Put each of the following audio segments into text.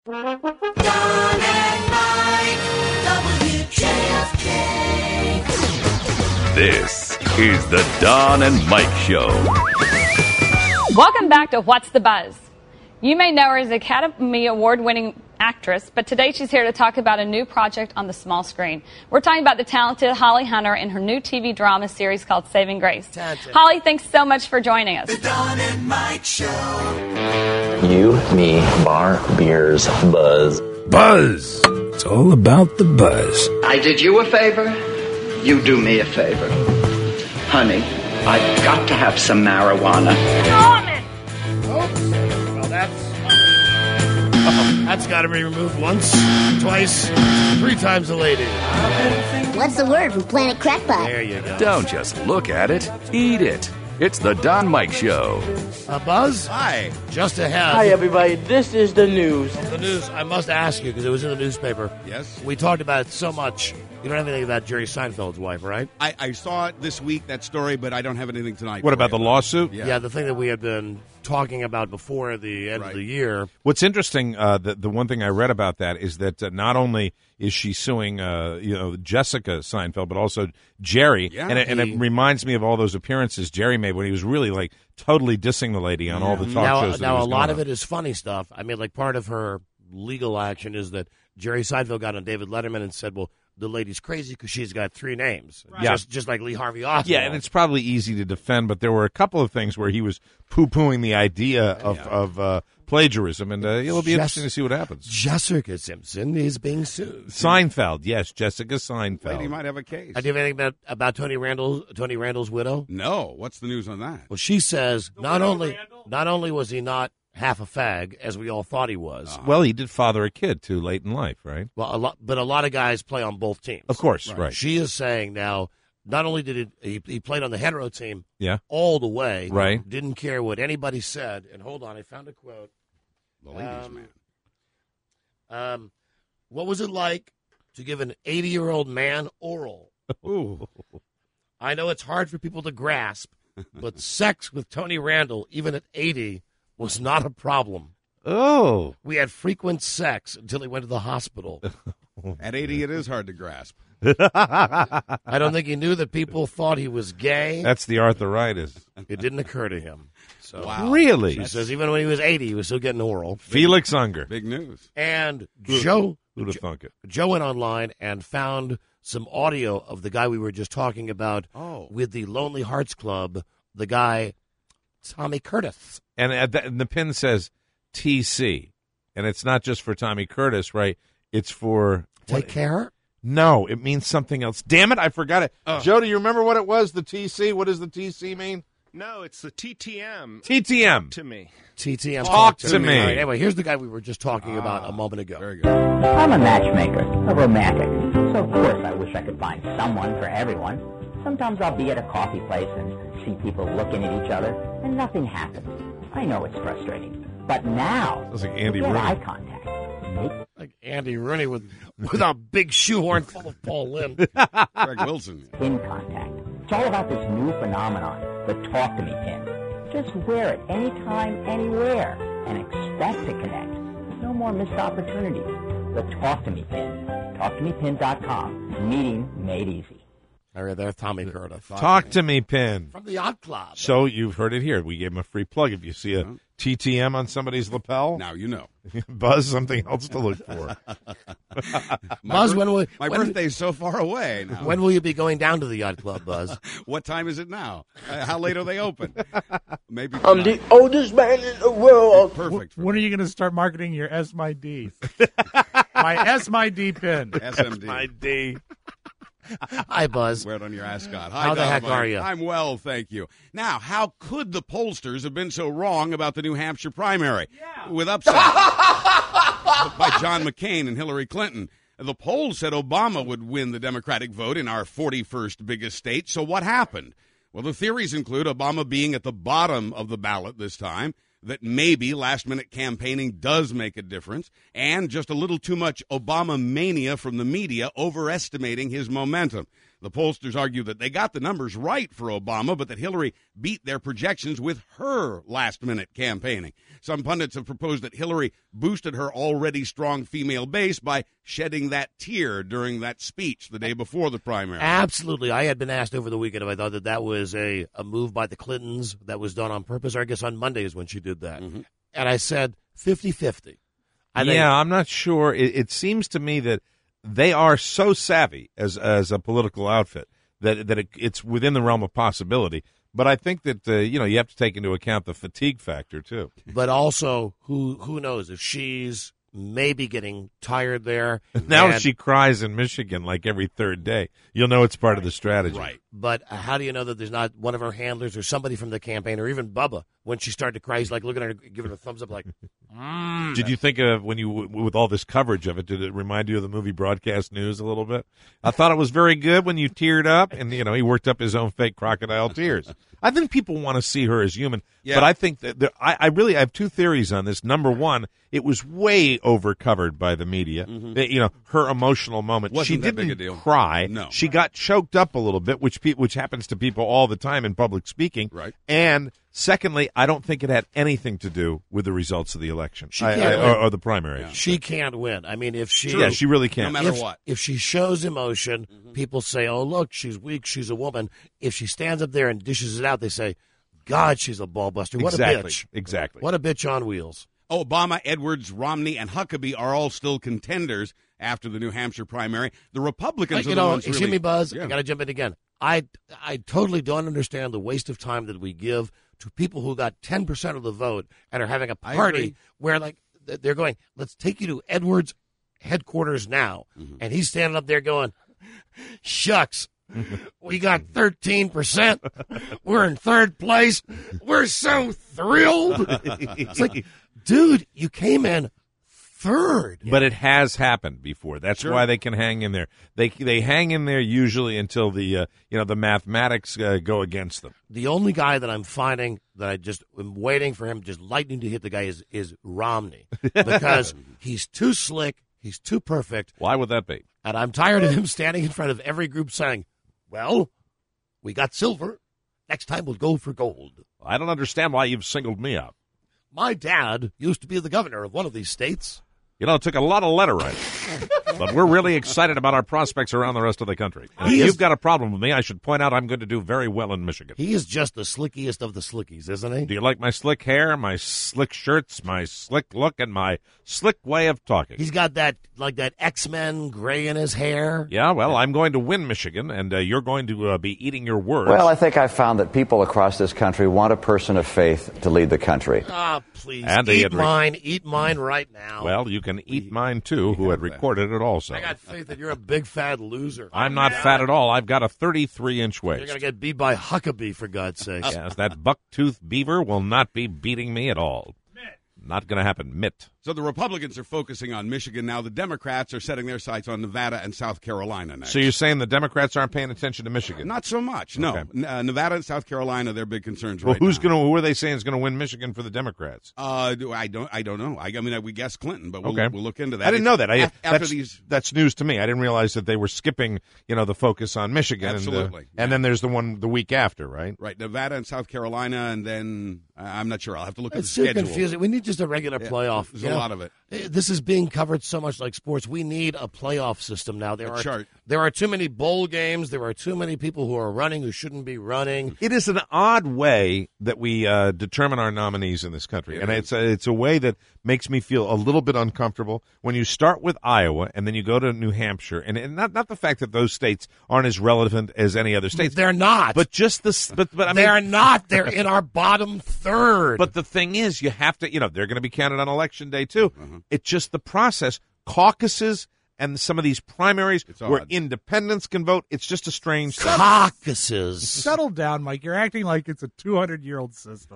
Don and Mike, WJFK. This is the Don and Mike Show. Welcome back to What's the Buzz? You may know her as Academy Award-winning actress, but today she's here to talk about a new project on the small screen. We're talking about the talented Holly Hunter and her new TV drama series called Saving Grace. Holly, thanks so much for joining us. The Don and Mike Show. You, me, bar, beers, buzz. Buzz. It's all about the buzz. I did you a favor, you do me a favor. Honey, I've got to have some marijuana. That's got to be removed once, twice, 3 times a lady. What's the word from Planet Crackpot? There you go. Don't just look at it, eat it. It's the Don Mike Show. Buzz? Hi. Just ahead. Hi, everybody. This is the news. The news, I must ask you, because it was in the newspaper. Yes? We talked about it so much. You don't have anything about Jerry Seinfeld's wife, right? I saw it this week, that story, but I don't have anything tonight. What about the lawsuit? Yeah, the thing that we had been talking about before the end of the year. What's interesting, the one thing I read about that is that not only is she suing, Jessica Seinfeld, but also Jerry, and it reminds me of all those appearances Jerry made when he was really like totally dissing the lady on all the talk shows. Now a lot of it is funny stuff. I mean, like part of her legal action is that Jerry Seinfeld got on David Letterman and said, "Well, the lady's crazy because she's got 3 names, just like Lee Harvey Oswald." Yeah, and it's probably easy to defend, but there were a couple of things where he was poo-pooing the idea of plagiarism, and it'll be interesting to see what happens. Jessica Simpson is being sued. Seinfeld, yes, Jessica Seinfeld. Lady might have a case. Do you have anything about Tony Randall's widow? No. What's the news on that? Well, she says not only was he not half a fag, as we all thought he was. Well, he did father a kid too late in life, right? Well, a lot of guys play on both teams. Of course, right. She is saying now, not only did he played on the hetero team, all the way, right? Didn't care what anybody said. And hold on, I found a quote. The ladies' man. What was it like to give an 80-year-old man oral? Ooh. I know it's hard for people to grasp, but sex with Tony Randall, even at 80, was not a problem. Oh. We had frequent sex until he went to the hospital. At 80, it is hard to grasp. I don't think he knew that people thought he was gay. That's the arthritis. It didn't occur to him. So Wow. Really? She says even when he was 80, he was still getting oral. Felix Unger. Big news. And Joe thunk it? Joe went online and found some audio of the guy we were just talking about with the Lonely Hearts Club, the guy Tommy Curtis. And the pin says TC. And it's not just for Tommy Curtis, right? It's for... Take care? No, it means something else. Damn it, I forgot it. Joe, do you remember what it was, the TC? What does the TC mean? No, it's the TTM. TTM. To me. TTM. Talk to me. All right, anyway, here's the guy we were just talking about a moment ago. Very good. I'm a matchmaker, a romantic. So, of course, I wish I could find someone for everyone. Sometimes I'll be at a coffee place and see people looking at each other, and nothing happens. I know it's frustrating. But now, That's like Andy get Rooney. eye contact. Like Andy Rooney with a big shoehorn full of Paul Lynn. Greg Wilson. Pin contact. It's all about this new phenomenon, the Talk to Me pin. Just wear it anytime, anywhere, and expect to connect. No more missed opportunities. The Talk to Me pin. TalkToMePin.com. Meeting made easy. All right, there's Tommy Curtis. Talk to me pin. From the Yacht Club. So you've heard it here. We gave him a free plug. If you see a TTM on somebody's lapel, Now you know. Buzz, something else to look for. Buzz, My birthday's so far away now. When will you be going down to the Yacht Club, Buzz? What time is it now? How late are they open? Maybe. I'm the oldest man in the world. Perfect. When are you going to start marketing your S My D? My S My D pin. SMD. My D. Hi, Buzz. Wear it on your ascot. Hi, How the heck Dynamite. are you? I'm well, thank you. Now, how could the pollsters have been so wrong about the New Hampshire primary? With upset by John McCain and Hillary Clinton. The polls said Obama would win the Democratic vote in our 41st biggest state. So what happened? Well, the theories include Obama being at the bottom of the ballot this time, that maybe last-minute campaigning does make a difference, and just a little too much Obama mania from the media overestimating his momentum. The pollsters argue that they got the numbers right for Obama, but that Hillary beat their projections with her last-minute campaigning. Some pundits have proposed that Hillary boosted her already strong female base by shedding that tear during that speech the day before the primary. Absolutely. I had been asked over the weekend if I thought that was a move by the Clintons that was done on purpose, or I guess on Monday is when she did that. Mm-hmm. And I said 50-50. I'm not sure. It seems to me that they are so savvy as a political outfit that it's within the realm of possibility. But I think that you have to take into account the fatigue factor too. But also, who knows if she's maybe getting tired there. Now if she cries in Michigan like every third day, you'll know it's part of the strategy. Right. But how do you know that there's not one of her handlers or somebody from the campaign or even Bubba when she started to cry? He's like looking at her, giving her a thumbs up like, Did you think of when you, with all this coverage of it, did it remind you of the movie Broadcast News a little bit? I thought it was very good when you teared up and, he worked up his own fake crocodile tears. I think people want to see her as human, but I think that I really have two theories on this. Number one, it was way overcovered by the media. Mm-hmm. Her emotional moment. Wasn't she that didn't big a deal. cry. No. She got choked up a little bit, which happens to people all the time in public speaking. Right. And secondly, I don't think it had anything to do with the results of the election or the primary. Yeah. She can't win. I mean, if she she really can't. No matter what. If she shows emotion, people say, "Oh, look, she's weak. She's a woman." If she stands up there and dishes it out, they say, "God, she's a ball buster. What a bitch! Exactly. What a bitch on wheels." Obama, Edwards, Romney, and Huckabee are all still contenders after the New Hampshire primary. The Republicans are the ones excuse really... me, Buzz. Yeah. I got to jump in again. I totally don't understand the waste of time that we give to people who got 10% of the vote and are having a party where, like, they're going, "Let's take you to Edwards headquarters now." Mm-hmm. And he's standing up there going, "Shucks. We got 13%. We're in third place. We're so thrilled." It's like, dude, you came in third. But it has happened before. That's why they can hang in there. They hang in there usually until the the mathematics go against them. The only guy that I'm finding that I just am waiting for him, just lightning to hit the guy, is Romney, because he's too slick, he's too perfect. Why would that be? And I'm tired of him standing in front of every group saying, "Well, we got silver. Next time we'll go for gold." I don't understand why you've singled me out. My dad used to be the governor of one of these states. It took a lot of letter writing. But we're really excited about our prospects around the rest of the country. If you've got a problem with me, I should point out I'm going to do very well in Michigan. He is just the slickiest of the slickies, isn't he? Do you like my slick hair, my slick shirts, my slick look, and my slick way of talking? He's got that X-Men gray in his hair. Yeah, well, I'm going to win Michigan, and you're going to be eating your words. Well, I think I've found that people across this country want a person of faith to lead the country. Ah, please, and eat mine right now. Well, you can eat mine, too, who had recorded it also. I got faith that you're a big fat loser. I'm not fat at all. I've got a 33-inch waist. You're going to get beat by Huckabee, for God's sake. Yes, that bucktooth beaver will not be beating me at all. Not going to happen. Mitt. So the Republicans are focusing on Michigan now. The Democrats are setting their sights on Nevada and South Carolina next. So you're saying the Democrats aren't paying attention to Michigan? Not so much, no. Okay. Nevada and South Carolina, they're big concerns well, right now. Who are they saying is going to win Michigan for the Democrats? I don't know. I mean, we guess Clinton, but we'll look into that. I didn't know that. That's news to me. I didn't realize that they were skipping, the focus on Michigan. Absolutely. And then there's the one the week after, right? Right, Nevada and South Carolina, and then I'm not sure. I'll have to look at the schedule. It's so confusing. We need just a regular playoff. There's a lot of it. This is being covered so much like sports. We need a playoff system now. There are too many bowl games. There are too many people who are running who shouldn't be running. It is an odd way that we determine our nominees in this country, and it's a way that makes me feel a little bit uncomfortable. When you start with Iowa and then you go to New Hampshire, and not the fact that those states aren't as relevant as any other states. They're not. But just this. But I mean, they're not. They're in our bottom third. But the thing is, you have to. They're going to be counted on Election Day too. It's just the process. Caucuses and some of these primaries where independents can vote. It's just a strange thing. Caucuses. Settle down, Mike. You're acting like it's a 200-year-old system.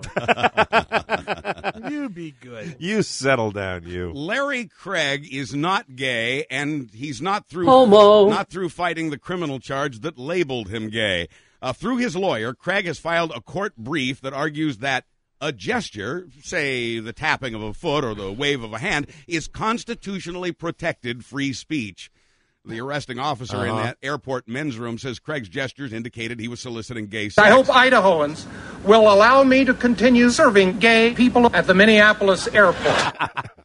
You be good. You settle down, you. Larry Craig is not gay, and he's not through fighting the criminal charge that labeled him gay. Through his lawyer, Craig has filed a court brief that argues that a gesture, say the tapping of a foot or the wave of a hand, is constitutionally protected free speech. The arresting officer in that airport men's room says Craig's gestures indicated he was soliciting gay sex. I hope Idahoans will allow me to continue serving gay people at the Minneapolis airport.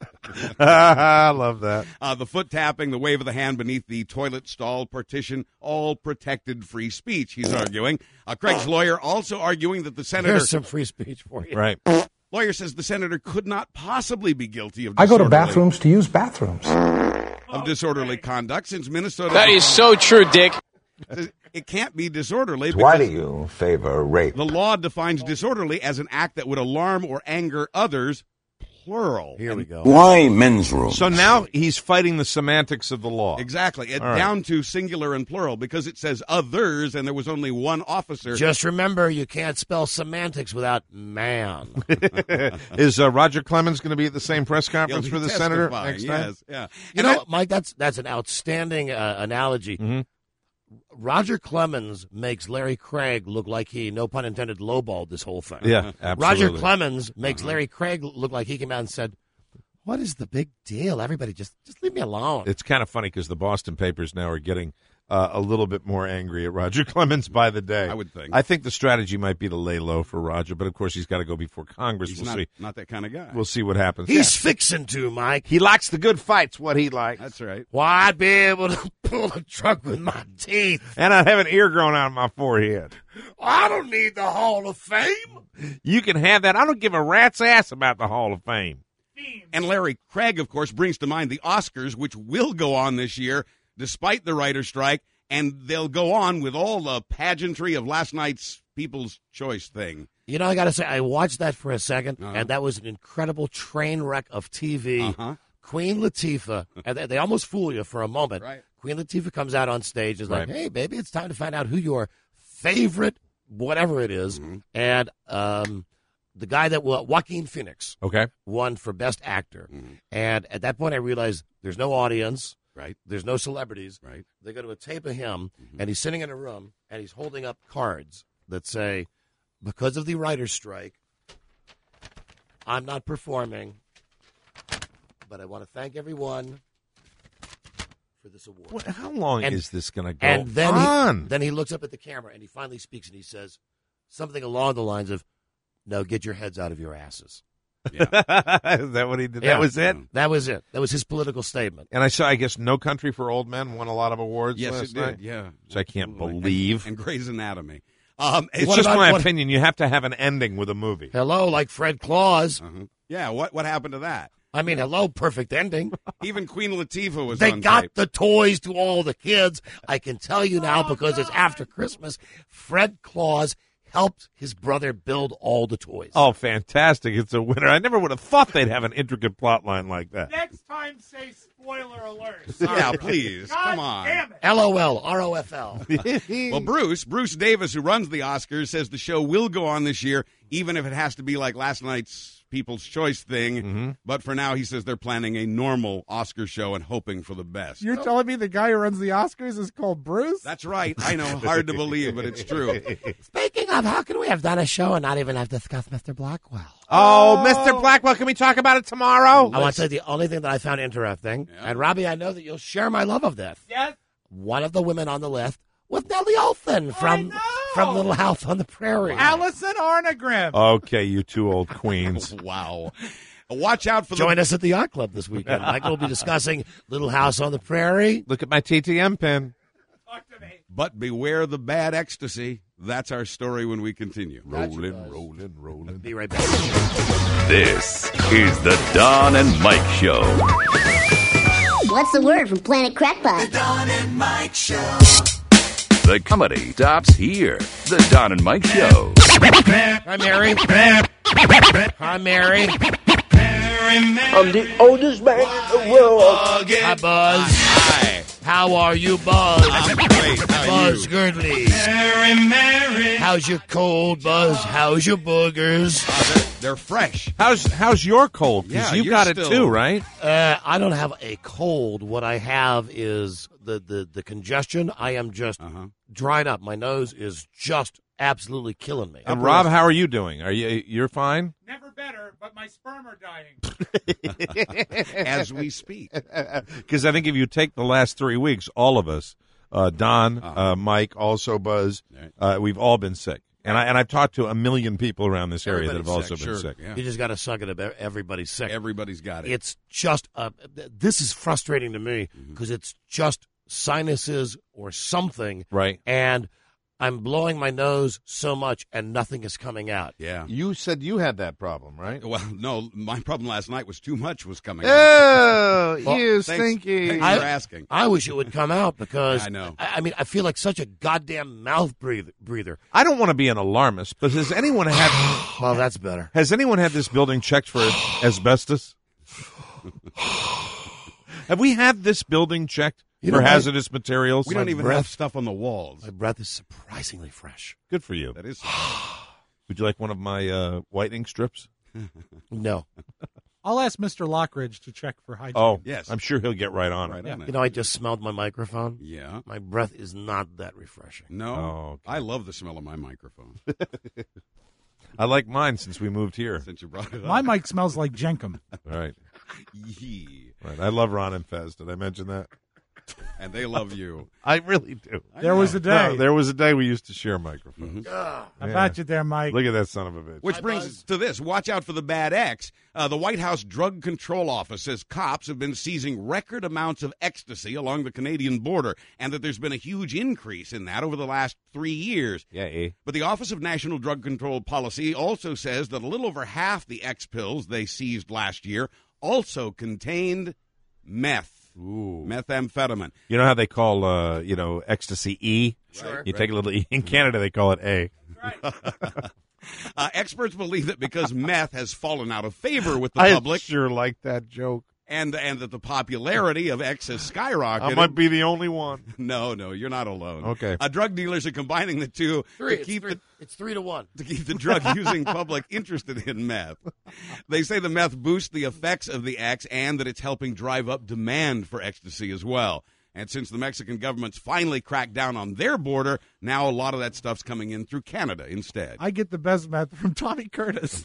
I love that. The foot tapping, the wave of the hand beneath the toilet stall partition, all protected free speech, he's arguing. Craig's lawyer also arguing that the senator... Here's some free speech for you. Right. Lawyer says the senator could not possibly be guilty of I go to bathrooms to use bathrooms. Of disorderly conduct since Minnesota... That is so true, Dick. It can't be disorderly. Why do you favor rape? The law defines disorderly as an act that would alarm or anger others, plural. Here we go. Why men's room? So now he's fighting the semantics of the law. Exactly. Right. Down to singular and plural because it says others and there was only one officer. Just remember, you can't spell semantics without man. Is Roger Clemens going to be at the same press conference He'll for be the senator testifying, next time? Yes, yeah. You know, Mike, that's an outstanding analogy. Mm-hmm. Roger Clemens makes Larry Craig look like he, no pun intended, lowballed this whole thing. Yeah, absolutely. Roger Clemens makes Larry Craig look like he came out and said, "What is the big deal? Everybody just leave me alone." It's kind of funny because the Boston papers now are getting a little bit more angry at Roger Clemens by the day. I would think. I think the strategy might be to lay low for Roger, but of course he's got to go before Congress. He's We'll see. not that kind of guy. We'll see what happens. He's fixing to, Mike. He likes the good fights, what he likes. That's right. Why, I'd be able to pull a truck with my teeth. And I'd have an ear growing out of my forehead. I don't need the Hall of Fame. You can have that. I don't give a rat's ass about the Hall of Fame. And Larry Craig, of course, brings to mind the Oscars, which will go on this year despite the writer's strike, and they'll go on with all the pageantry of last night's People's Choice thing. You know, I got to say, I watched that for a second, and that was an incredible train wreck of TV. Queen Latifah, and they almost fool you for a moment. Right. Queen Latifah comes out on stage and is like, Right. "Hey, baby, it's time to find out who your favorite, whatever it is." And the guy that Joaquin Phoenix won for Best Actor. And at that point, I realized there's no audience. Right. There's no celebrities. Right. They go to a tape of him, and he's sitting in a room, and he's holding up cards that say, "Because of the writer's strike, I'm not performing, but I want to thank everyone for this award." How long is this going to go and then on? Then he looks up at the camera, and he finally speaks, and he says something along the lines of, "No, get your heads out of your asses." Is that what he did? Yeah. That was it? That was it. That was his political statement. And I guess No Country for Old Men won a lot of awards Yes, last it did. night. Yeah. Which I can't believe. And Grey's Anatomy. It's just my opinion. You have to have an ending with a movie. Hello, like Fred Claus. Yeah, what happened to that? I mean, hello, perfect ending. Even Queen Latifah was They on got tape. the toys to all the kids. I can tell you now because it's after Christmas. Fred Claus helped his brother build all the toys. Oh, fantastic. It's a winner. I never would have thought they'd have an intricate plot line like that. Next time, say spoiler alert. Yeah, please. God Come on. damn it. LOL, ROFL. Well, Bruce Davis, who runs the Oscars, says the show will go on this year, even if it has to be like last night's People's Choice thing. But for now, he says they're planning a normal Oscar show and hoping for the best. You're telling me the guy who runs the Oscars is called Bruce? That's right. I know. Hard to believe, but it's true. Speaking of, how can we have done a show and not even have discussed Mr. Blackwell? Oh, Mr. Blackwell, can we talk about it tomorrow? I want to say the only thing that I found interesting, and Robbie, I know that you'll share my love of this. Yes. One of the women on the list was Nellie Olson from Little House on the Prairie. Allison Arnegrim. Okay, you two old queens. Wow. Watch out for Join us at the Yacht Club this weekend. Michael will be discussing Little House on the Prairie. Look at my TTM pin. Talk to me. But beware the bad ecstasy. That's our story when we continue. Rolling. Be right back. This is the Don and Mike Show. What's the word from Planet Crackpot? The Don and Mike Show. The comedy stops here. The Don and Mike Show. Hi, Mary. Hi, Mary. I'm the oldest man in the world. Hi, Buzz. Hi. How are you, Buzz? I'm great. How are Buzz you? Girdley. How's your cold, Buzz? How's your boogers? They're fresh. How's your cold? Because Yeah, you you're got it still- too, right? I don't have a cold. What I have is the congestion. I am just dried up. My nose is just absolutely killing me. And Rob, how are you doing? You're fine? Never better, but my sperm are dying. As we speak. Because I think if you take the last 3 weeks, all of us, Don, Mike, also Buzz, we've all been sick. And I've talked to a million people around this area that have also been sick. Yeah. You just got to suck it up. Everybody's sick. Everybody's got it. It's just this is frustrating to me because it's just sinuses or something. Right. And I'm blowing my nose so much and nothing is coming out. Yeah. You said you had that problem, right? Well, no, my problem last night was too much was coming out. Oh, Well, you thanks stinky. for asking. I wish it would come out because I know. I mean, I feel like such a goddamn mouth breather. I don't want to be an alarmist, but has anyone had... Well, that's better. Has anyone had this building checked for asbestos? Have we had this building checked for hazardous materials? We don't even have stuff on the walls. My breath is surprisingly fresh. Good for you. That is. Would you like one of my whitening strips? No. I'll ask Mr. Lockridge to check for hygiene. Oh, yes. I'm sure he'll get right on it. You know, I just smelled my microphone. Yeah. My breath is not that refreshing. No. Oh, okay. I love the smell of my microphone. I like mine since we moved here. Since you brought it up. My mic smells like Jenkum. Right. Yee. Right. I love Ron and Fez. Did I mention that? And they love you. I really do. There was a day. No, there was a day we used to share microphones. I bet you there, Mike. Look at that son of a bitch. Which brings us to this. Watch out for the bad X. The White House Drug Control Office says cops have been seizing record amounts of ecstasy along the Canadian border and that there's been a huge increase in that over the last 3 years. Yeah, But the Office of National Drug Control Policy also says that a little over half the X pills they seized last year also contained meth. Ooh. Methamphetamine. You know how they call, ecstasy E? Sure. You take a little E. In Canada, they call it A. Experts believe that because meth has fallen out of favor with the public. I sure like that joke. And that the popularity of X has skyrocketed. I might be the only one. No, you're not alone. Okay. Drug dealers are combining the two It's 3 to 1. to keep the drug-using public interested in meth. They say the meth boosts the effects of the X and that it's helping drive up demand for ecstasy as well. And since the Mexican government's finally cracked down on their border, now a lot of that stuff's coming in through Canada instead. I get the best meth from Tommy Curtis.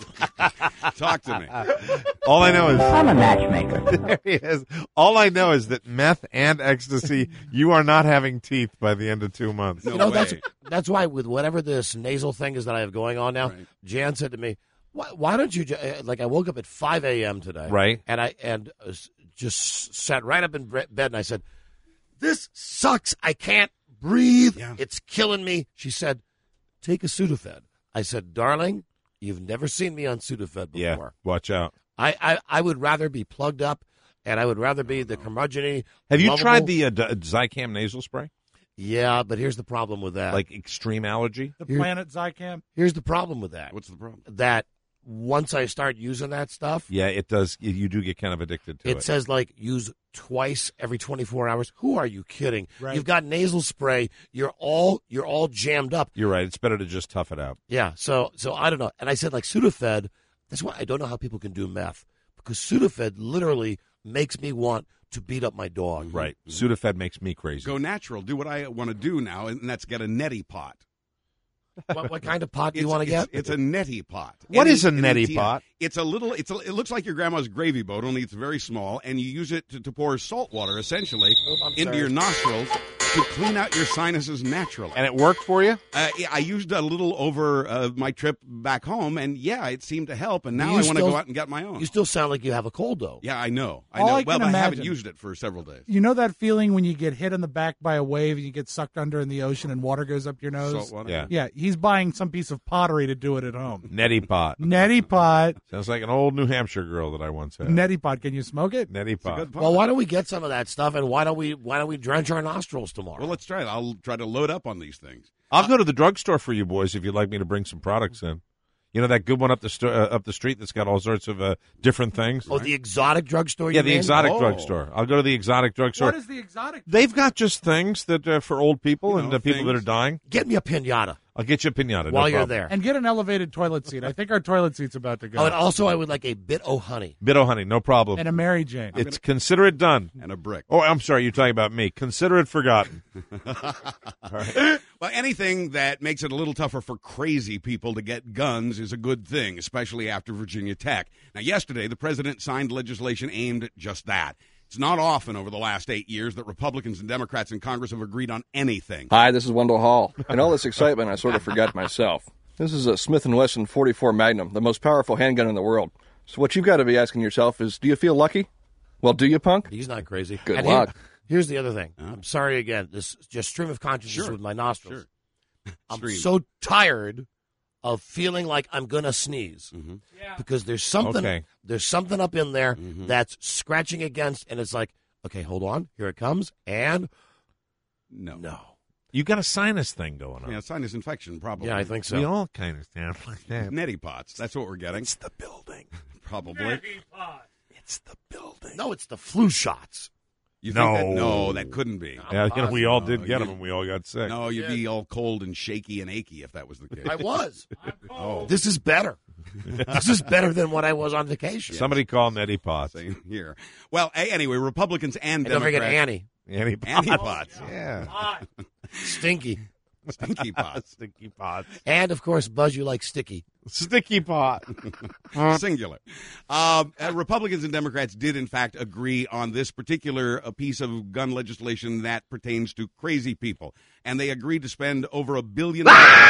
Talk to me. All I know is I'm a matchmaker. There he is. All I know is that meth and ecstasy, you are not having teeth by the end of 2 months. No way. That's why with whatever this nasal thing is that I have going on now, Jan said to me, why don't you, I woke up at 5 a.m. today. Right. And just sat right up in bed and I said, this sucks. I can't breathe. Yeah. It's killing me. She said, take a Sudafed. I said, darling, you've never seen me on Sudafed before. Yeah, watch out. I would rather be plugged up and I would rather be the curmudgeon-y. Have you lovable. tried the Zicam nasal spray? Yeah, but here's the problem with that. Like extreme allergy? The Planet Zicam. Here's the problem with that. What's the problem? That once I start using that stuff, Yeah, it does. You do get kind of addicted to it. it says use twice every 24 hours. Who are you kidding? Right. You've got nasal spray. You're all jammed up. You're right. It's better to just tough it out. Yeah. So I don't know. And I said Sudafed. That's why I don't know how people can do meth because Sudafed literally makes me want to beat up my dog. Right. Sudafed makes me crazy. Go natural. Do what I want to do now, and that's get a neti pot. What kind of pot do you want to get? It's a neti pot. What is a neti pot? It's a little. It looks like your grandma's gravy boat, only it's very small, and you use it to pour salt water essentially into your nostrils to clean out your sinuses naturally. And it worked for you? I used a little over my trip back home, and it seemed to help. And now You I want to still- go out and get my own. You still sound like you have a cold though. Yeah, I know. I All know. I Well, can but I haven't imagine- used it for several days. You know that feeling when you get hit in the back by a wave and you get sucked under in the ocean and water goes up your nose? Salt water. Yeah. Yeah, he's buying some piece of pottery to do it at home. Neti pot. Neti pot. Sounds like an old New Hampshire girl that I once had. Neti pot. Can you smoke it? Neti pot. Good pot. Well, why don't we get some of that stuff and why don't we drench our nostrils tomorrow? Well, let's try it. I'll try to load up on these things. I'll go to the drugstore for you boys if you'd like me to bring some products in. You know that good one up the street that's got all sorts of different things? Oh, the exotic drugstore? Yeah, you the mean? exotic Oh. drugstore. I'll go to the exotic drugstore. What is the exotic? They've got just things that for old people and people that are dying. Get me a pinata. I'll get you a pinata while no you're problem. there. And get an elevated toilet seat. I think our toilet seat's about to go. Oh, and also I would like a bit o' honey. Bit o' honey, no problem. And a Mary Jane. Consider it done. And a brick. Oh, I'm sorry, you're talking about me. Consider it forgotten. All right. Well, anything that makes it a little tougher for crazy people to get guns is a good thing, especially after Virginia Tech. Now, yesterday, the president signed legislation aimed at just that. It's not often over the last 8 years that Republicans and Democrats in Congress have agreed on anything. Hi, this is Wendell Hall. In all this excitement, I sort of forgot myself. This is a Smith & Wesson 44 Magnum, the most powerful handgun in the world. So what you've got to be asking yourself is, do you feel lucky? Well, do you, punk? He's not crazy. Good and luck. Here's the other thing. I'm sorry again. This just stream of consciousness with my nostrils. I'm so tired of feeling like I'm going to sneeze because there's something up in there that's scratching against, and it's like, okay, hold on, here it comes, and no. You got a sinus thing going on. Yeah, sinus infection, probably. Yeah, I think so. We all kind of sound like that. Neti pots, that's what we're getting. It's the building. Probably. It's the building. No, it's the flu shots. You think that? No, that couldn't be. Yeah, we all did get them, and we all got sick. No, you'd be all cold and shaky and achy if that was the case. I was. This is better. This is better than when I was on vacation. Somebody call Neti Potts. Same here. Well, anyway, Republicans and don't Democrats. forget Annie. Annie Potts. Yeah. Stinky. Stinky Potts. Stinky Potts. And, of course, Buzz, you like sticky. Sticky Pot. Singular. Republicans and Democrats did, in fact, agree on this particular piece of gun legislation that pertains to crazy people. And they agreed to spend over $1 billion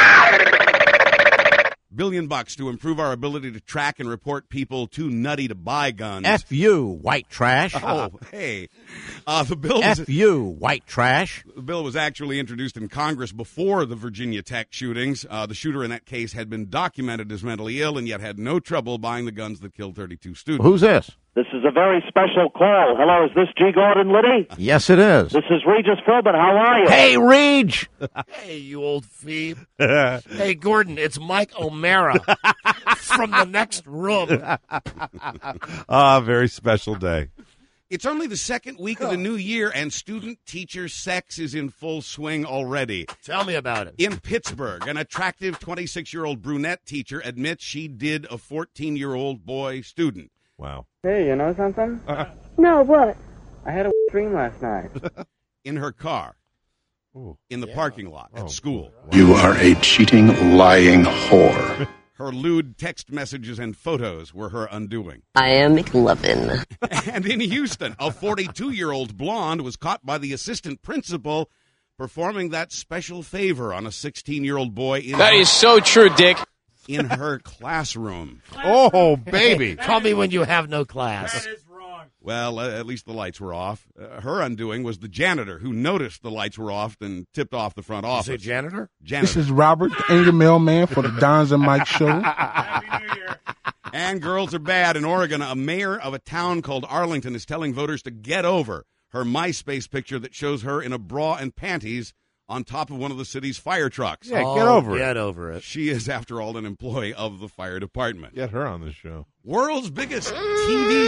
to improve our ability to track and report people too nutty to buy guns. F you, white trash. Oh, hey. The bill F you, white trash. The bill was actually introduced in Congress before the Virginia Tech shootings. The shooter in that case had been documented as mentally ill and yet had no trouble buying the guns that killed 32 students. Who's this? This is a very special call. Hello, is this G. Gordon Liddy? Yes, it is. This is Regis Philbin. How are you? Hey, Reg! Hey, you old phoebe. Hey, Gordon, it's Mike O'Mara from the next room. Very special day. It's only the second week of the new year, and student-teacher sex is in full swing already. Tell me about it. In Pittsburgh, an attractive 26-year-old brunette teacher admits she did a 14-year-old boy student. Wow. Hey, you know something? No, what? I had a dream last night. In her car. In the parking lot at school. You are a cheating, lying whore. Her lewd text messages and photos were her undoing. I am McLovin. And in Houston, a 42-year-old blonde was caught by the assistant principal performing that special favor on a 16-year-old boy. That is so true, Dick. In her classroom. Oh, baby. Call me when you have no class. That is wrong. Well, at least the lights were off. Her undoing was the janitor who noticed the lights were off and tipped off the front office. You say janitor? This is Robert, the anger mailman for the Dons and Mike show. Happy New Year. And girls are bad. In Oregon, a mayor of a town called Arlington is telling voters to get over her MySpace picture that shows her in a bra and panties on top of one of the city's fire trucks. Yeah, get over it. Get over it. She is, after all, an employee of the fire department. Get her on the show. World's biggest TV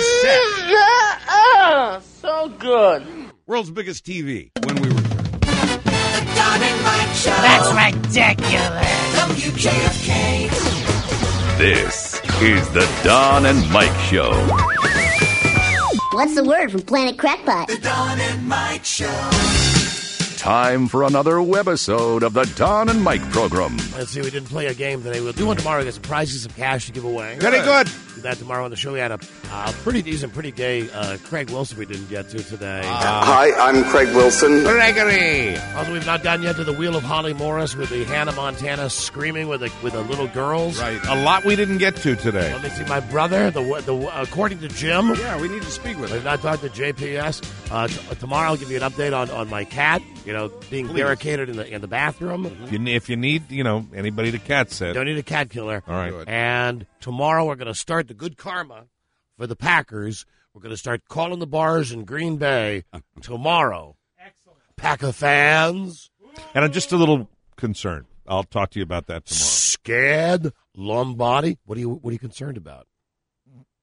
set. So good. World's biggest TV when we return. The Don and Mike Show. That's ridiculous. WJFK. This is the Don and Mike Show. What's the word from Planet Crackpot? The Don and Mike Show. Time for another webisode of the Don and Mike program. Let's see, we didn't play a game today. We'll do one tomorrow. We got some prizes, some cash to give away. Very good. Do that tomorrow on the show. We had a pretty decent, pretty gay Craig Wilson we didn't get to today. Hi, I'm Craig Wilson. Gregory. Also, we've not gotten yet to the Wheel of Holly Morris with the Hannah Montana screaming with the little girls. Right. A lot we didn't get to today. Let me see. My brother, according to Jim. Yeah, we need to speak with him. We've not talked to JPS. Tomorrow I'll give you an update on my cat, being barricaded in the bathroom. If you need, anybody to cat sit. Don't need a cat killer. All right. And tomorrow we're going to start the good karma for the Packers. We're going to start calling the bars in Green Bay tomorrow. Excellent. Packer fans. And I'm just a little concerned. I'll talk to you about that tomorrow. Scared Lombardi. What are you concerned about?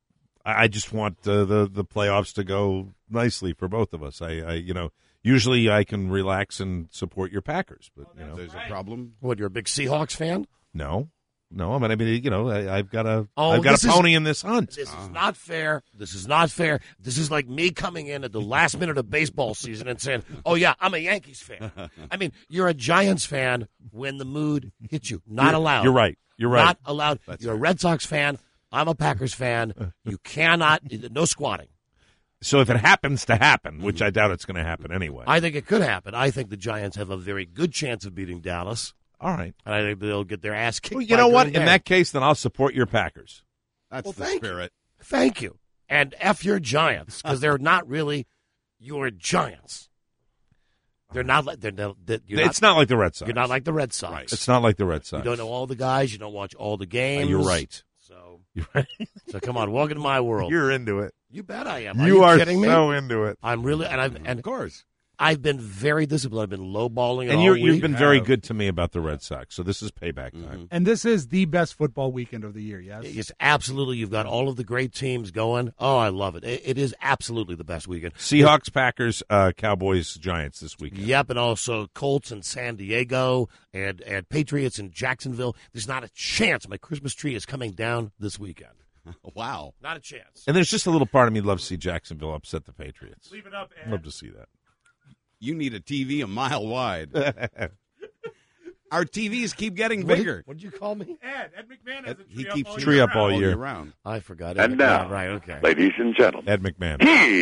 I just want the playoffs to go nicely for both of us. Usually I can relax and support your Packers, but there's a problem. What, you're a big Seahawks fan? No. I mean, I've got a this pony in this hunt. This is not fair. This is not fair. This is like me coming in at the last minute of baseball season and saying, "Oh yeah, I'm a Yankees fan." I mean, you're a Giants fan when the mood hits you. Not allowed. You're right. Not allowed. You're a Red Sox fan. I'm a Packers fan. You cannot. No squatting. So if it happens to happen, which I doubt it's going to happen anyway. I think it could happen. I think the Giants have a very good chance of beating Dallas. All right. And I think they'll get their ass kicked. Well, you know what? In that case, then I'll support your Packers. That's the spirit. Thank you. And F your Giants, because they're not really your Giants. They're not like it's not like the Red Sox. You're not like the Red Sox. Right. It's not like the Red Sox. You don't know all the guys. You don't watch all the games. You're right. So come on, welcome to my world. You're into it. You bet I am. You are kidding me? so into it. I'm really, and of course. I've been very disciplined. I've been lowballing, and you've been very good to me about the Red Sox. So this is payback time. And this is the best football weekend of the year. Yes, yes, absolutely. You've got all of the great teams going. Oh, I love it. It is absolutely the best weekend. Seahawks, Packers, Cowboys, Giants this weekend. Yep, and also Colts in San Diego and Patriots in Jacksonville. There's not a chance my Christmas tree is coming down this weekend. Wow, not a chance. And there's just a little part of me love to see Jacksonville upset the Patriots. Leave it up, Ed. Love to see that. You need a TV a mile wide. Our TVs keep getting bigger. What did you call me? Ed McMahon has a He tree keeps up all tree year up all round. year round. I forgot. And now, right, okay. ladies and gentlemen, Ed McMahon.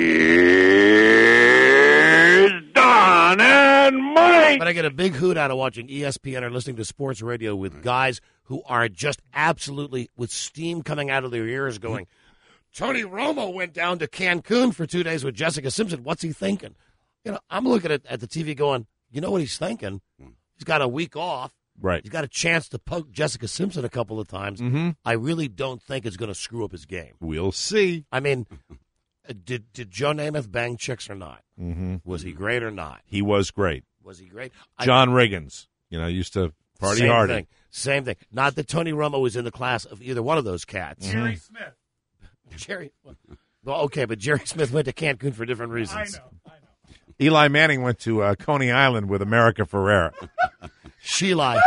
Here's Don and Mike. But I get a big hoot out of watching ESPN or listening to sports radio with guys who are just absolutely with steam coming out of their ears going, Tony Romo went down to Cancun for 2 days with Jessica Simpson. What's he thinking? I'm looking at the TV going, you know what he's thinking? He's got a week off. Right. He's got a chance to poke Jessica Simpson a couple of times. Mm-hmm. I really don't think it's going to screw up his game. We'll see. I mean, did Joe Namath bang chicks or not? Mm-hmm. Was he great or not? He was great. Was he great? John Riggins, used to party hard. Same thing. Not that Tony Romo was in the class of either one of those cats. Jerry Smith. Jerry. Well, okay, but Jerry Smith went to Cancun for different reasons. I know. Eli Manning went to Coney Island with America Ferrera. Sheila.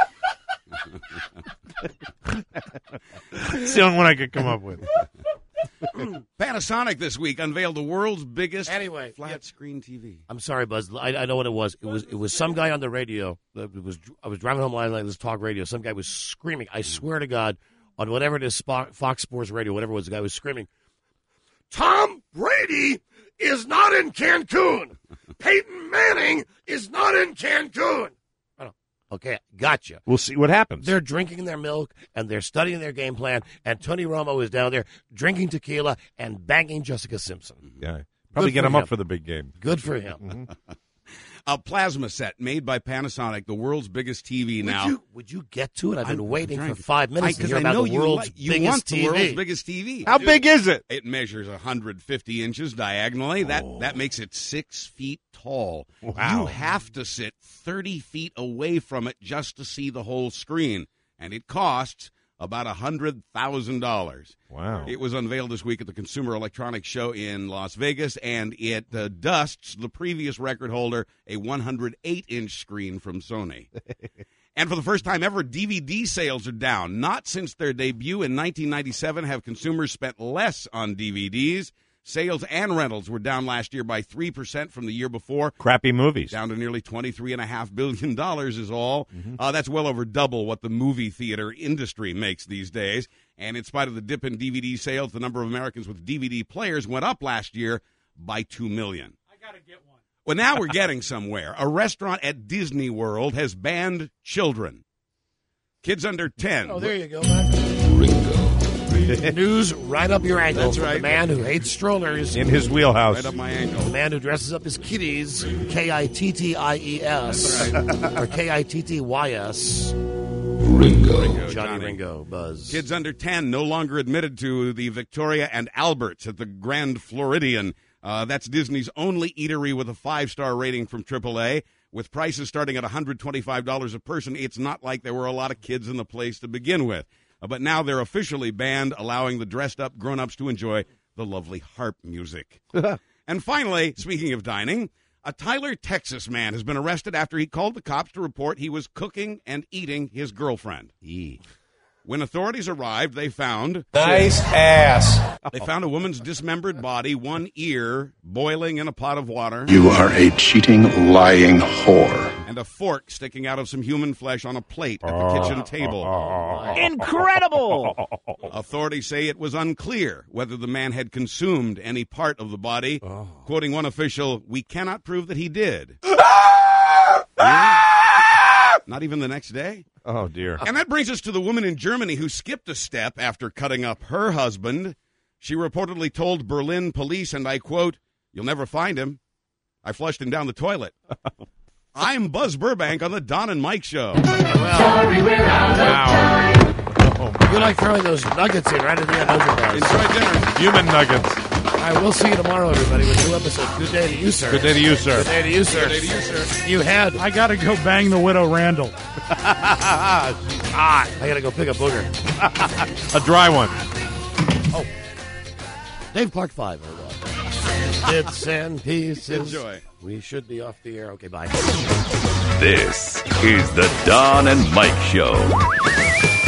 It's the only one I could come up with. Panasonic this week unveiled the world's biggest flat screen TV. I'm sorry, Buzz. I know what it was. It was some guy on the radio. I was driving home last night. This talk radio. Some guy was screaming. I swear to God, on whatever it is, Fox Sports Radio, whatever it was, the guy was screaming, Tom Brady is not in Cancun. Peyton Manning is not in Cancun. Okay, gotcha. We'll see what happens. They're drinking their milk, and they're studying their game plan, and Tony Romo is down there drinking tequila and banging Jessica Simpson. Yeah, probably get him up for the big game. Good for him. Mm-hmm. A plasma set made by Panasonic, the world's biggest TV now. Would you get to it? I've been waiting for 5 minutes to hear I about know the world's you biggest want TV. the world's biggest TV. How big is it? It measures 150 inches diagonally. That makes it 6 feet tall. Wow. You have to sit 30 feet away from it just to see the whole screen, and it costs about $100,000. Wow. It was unveiled this week at the Consumer Electronics Show in Las Vegas, and it dusts the previous record holder, a 108-inch screen from Sony. And for the first time ever, DVD sales are down. Not since their debut in 1997 have consumers spent less on DVDs. Sales and rentals were down last year by 3% from the year before. Crappy movies. Down to nearly $23.5 billion is all. That's well over double what the movie theater industry makes these days. And in spite of the dip in DVD sales, the number of Americans with DVD players went up last year by 2 million. I got to get one. Well, now we're getting somewhere. A restaurant at Disney World has banned children. Kids under 10. Oh, there you go, man. News right up your ankle. That's right. The man who hates strollers. In his wheelhouse. Right up my ankle. The man who dresses up his kitties, Kitties, or Kittyys. Ringo. Johnny Ringo, Buzz. Kids under 10 no longer admitted to the Victoria and Albert's at the Grand Floridian. That's Disney's only eatery with a 5-star rating from AAA. With prices starting at $125 a person, it's not like there were a lot of kids in the place to begin with. But now they're officially banned, allowing the dressed-up grown-ups to enjoy the lovely harp music. And finally, speaking of dining, a Tyler, Texas man has been arrested after he called the cops to report he was cooking and eating his girlfriend. When authorities arrived, they found... Nice ass. They found a woman's dismembered body, one ear, boiling in a pot of water. You are a cheating, lying whore. And a fork sticking out of some human flesh on a plate at the kitchen table. Incredible! Authorities say it was unclear whether the man had consumed any part of the body. Quoting one official, "We cannot prove that he did." Not even the next day? Oh, dear. And that brings us to the woman in Germany who skipped a step after cutting up her husband. She reportedly told Berlin police, and I quote, "You'll never find him. I flushed him down the toilet." I'm Buzz Burbank on the Don and Mike Show. Wow. You like throwing those nuggets in right at the end, don't you, Buzz? Enjoy dinner. Human nuggets. All right, we'll see you tomorrow, everybody, with a new episode. Good day to you, sir. Good day to you, sir. Good day to you, sir. Good day to you, sir. You had. I got to go bang the widow Randall. I got to go pick a booger. A dry one. Oh. Dave Clark 5. Bits and pieces. Enjoy. We should be off the air. Okay, bye. This is the Don and Mike Show.